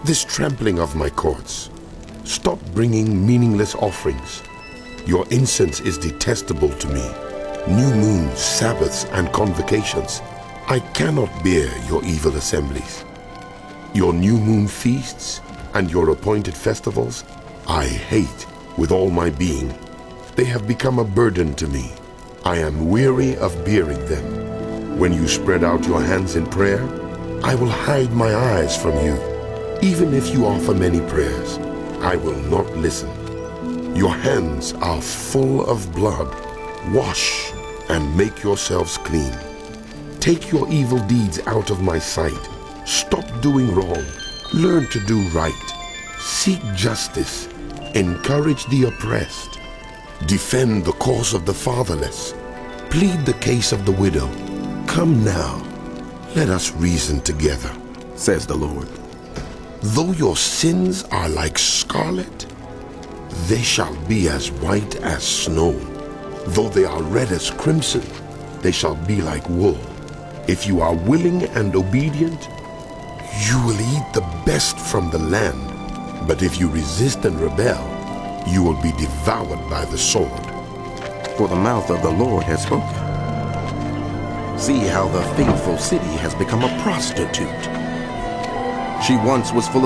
this trampling of my courts. Stop bringing meaningless offerings. Your incense is detestable to me. New moons, Sabbaths, and convocations. I cannot bear your evil assemblies. Your new moon feasts and your appointed festivals, I hate with all my being. They have become a burden to me. I am weary of bearing them. When you spread out your hands in prayer, I will hide my eyes from you. Even if you offer many prayers, I will not listen. Your hands are full of blood. Wash and make yourselves clean. Take your evil deeds out of my sight. Stop doing wrong. Learn to do right. Seek justice. Encourage the oppressed. Defend the cause of the fatherless. Plead the case of the widow. Come now, let us reason together, says the Lord. Though your sins are like scarlet, they shall be as white as snow. Though they are red as crimson, they shall be like wool. If you are willing and obedient, you will eat the best from the land. But if you resist and rebel, you will be devoured by the sword. For the mouth of the Lord has spoken. See how the faithful city has become a prostitute. She once was full of